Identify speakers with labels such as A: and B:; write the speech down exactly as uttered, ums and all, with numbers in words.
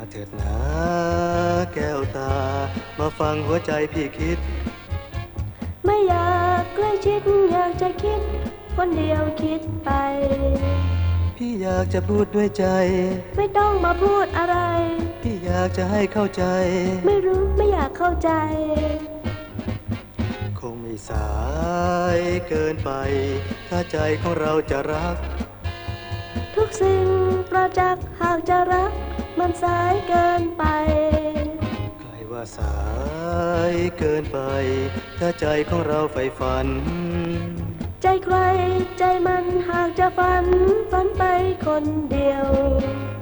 A: เถิดนะแก้วตามาฟังหัวใจพี่คิด
B: ไม่อยากใกล้ชิดอยากจะคิดคนเดียวคิดไป
A: พี่อยากจะพูดด้วยใจ
B: ไม่ต้องมาพูดอะไร
A: พี่อยากจะให้เข้าใจ
B: ไม่รู้ไม่อยากเข้าใจ
A: คงไม่สายเกินไปถ้าใจของเราจะรัก
B: ทุกสิ่งประจักษ์หากจะรักมันสายเกินไป
A: ใครว่าสายเกินไปถ้าใจของเราใฝ่ฝัน
B: ใจใครใจมันหากจะฝันฝันไปคนเดียว